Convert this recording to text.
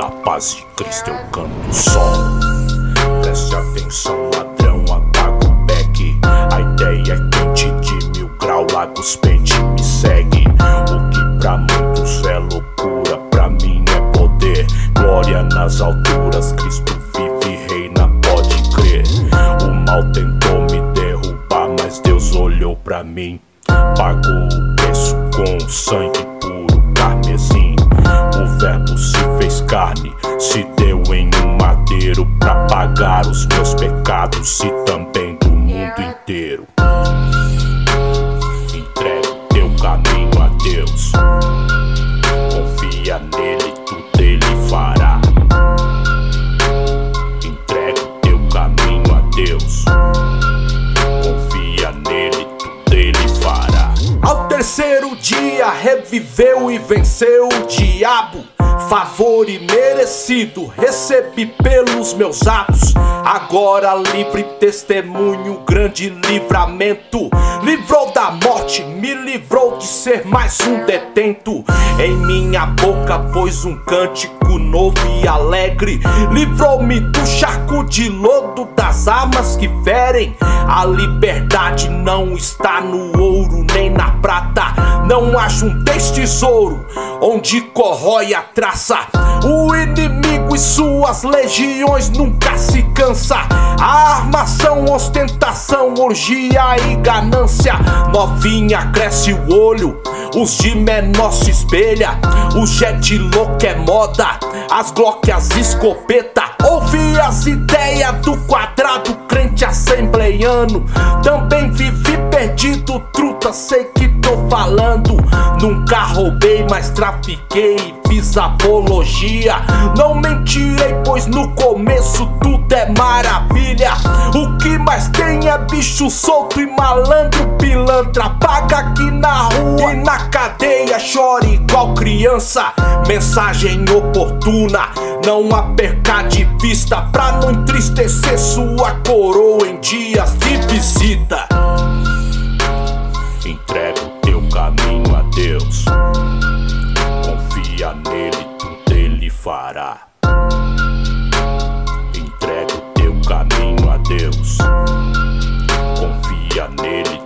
Na paz de Cristo eu canto o som. Preste atenção, ladrão, apaga o beck. A ideia é quente de 1000 graus, Lagos Pente me segue. O que pra muitos é loucura, pra mim é poder. Glória nas alturas, Cristo vive e reina, pode crer. O mal tentou me derrubar, mas Deus olhou pra mim. Pagou o preço com sangue puro, carmesim. O verbo se fez carne, se deu em um madeiro pra pagar os meus pecados e também do mundo inteiro. Entrega o teu caminho a Deus, confia nele, tudo ele fará. Entrega o teu caminho a Deus, confia nele, tudo ele fará. Ao terceiro dia reviveu e venceu o diabo. Favor imerecido recebi pelos meus atos. Agora livre testemunho, grande livramento. Livrou da morte, me livrou de ser mais um detento. Em minha boca pôs um cântico novo e alegre. Livrou-me do charco de lodo, das armas que ferem. A liberdade não está no ouro nem na prata. Não ajuntei tesouro onde corrói a traça. O inimigo e suas legiões nunca se cansa. A armação, ostentação, orgia e ganância. Novinha cresce o olho, os de menor se espelha. O jet louco é moda, as Glock, as escopeta. Ouvi as ideias do quadrado, crente assembleiano. Também vivi perdido, truta, sei que tô falando. Nunca roubei, mas trafiquei e fiz apologia. Não mentirei, pois no começo tudo é maravilha. O que mais tem é bicho solto e malandro pilantra. Paga aqui na rua e na cadeia, chora igual criança. Mensagem oportuna, não a perca de vista, pra não entristecer sua coroa em dias de visita. Entrega o teu caminho a Deus, confia nele, tudo ele fará. Entrega o teu caminho a Deus, confia nele,